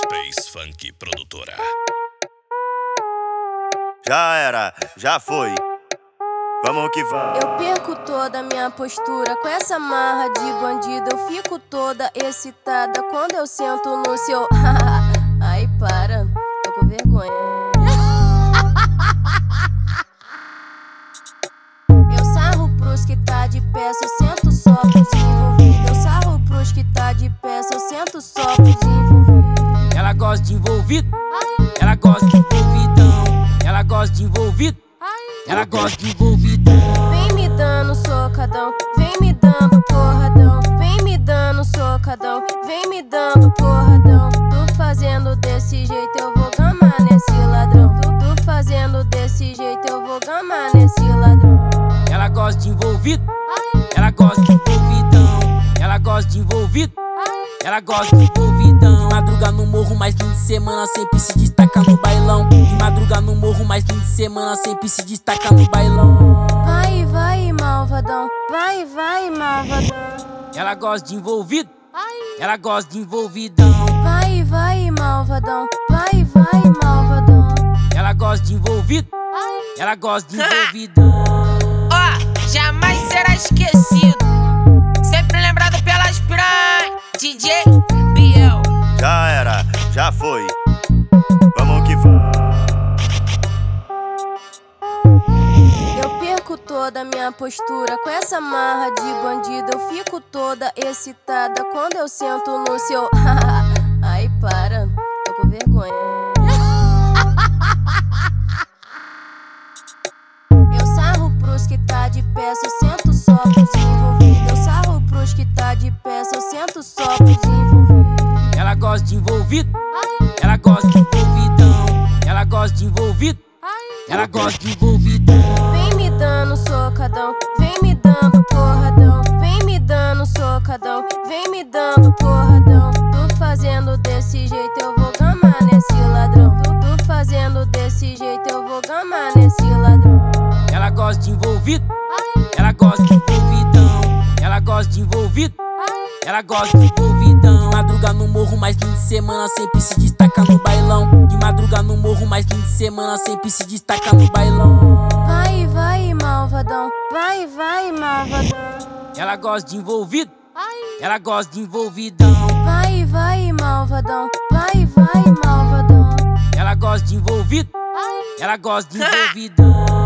Space Funk Produtora. Já era, já foi. Vamos que vamos. Eu perco toda a minha postura com essa marra de bandido. Eu fico toda excitada quando eu sento no seu. Ai, para, tô com vergonha. Eu sarro pros que tá de peça, eu sento só pros envolvidos. Eu sarro pros que tá de peça, eu sento só pros envolvidos. Ela gosta de envolvido, ela gosta de envolvidão. Ela gosta de envolvido, ela gosta de envolvidão. Vem me dando socadão, vem me dando porradão. Vem me dando socadão, vem me dando porradão. Tu fazendo desse jeito eu vou gamar nesse ladrão. Tu fazendo desse jeito eu vou gamar nesse ladrão. Ela gosta de envolvido, ela gosta de envolvidão. Ela gosta de envolvido, ela gosta de envolvidão. De madruga no morro, mas fim de semana sempre se destaca no bailão. De madruga no morro, mas fim de semana sempre se destaca no bailão. Vai, vai, malvadão, vai, vai, malvadão. Ela gosta de envolvido, ela gosta de envolvidão. Vai, vai, malvadão, vai, vai, malvadão. Ela gosta de envolvido, ela gosta de envolvidão. Ó, jamais será esquecido, sempre lembrado pelas piranhas. DJ Biel. Já era, já foi. Vamos que vamos. Eu perco toda a minha postura com essa marra de bandido. Eu fico toda excitada quando eu sento no seu. Ai, para, tô com vergonha. Eu sarro pros que tá de peça, eu sento só pros envolvidos. Eu sarro pros que tá de peça, eu sento só pros envolvidos. Ela gosta de envolvido, ela gosta de envolvidão. Ela gosta de envolvido, ela gosta de envolvidão. Vem me dando socadão, vem me dando porradão. Vem me dando socadão, vem me dando porradão. Tu fazendo desse jeito eu vou gamar nesse ladrão. Tu fazendo desse jeito eu vou gamar nesse ladrão. Ela gosta de envolvido, ela gosta de envolvidão. Ela gosta de envolvido, ela gosta de envolvidão. De madruga no morro, mas fim de semana sempre se destaca no bailão. De madruga no morro, mas fim de semana sempre se destaca no bailão. Vai, vai, malvadão, vai, vai, malvadão. Ela gosta de envolvido, ela gosta de envolvidão. Vai, vai, malvadão, vai, vai, malvadão. Ela gosta de envolvido, ela gosta de envolvidão.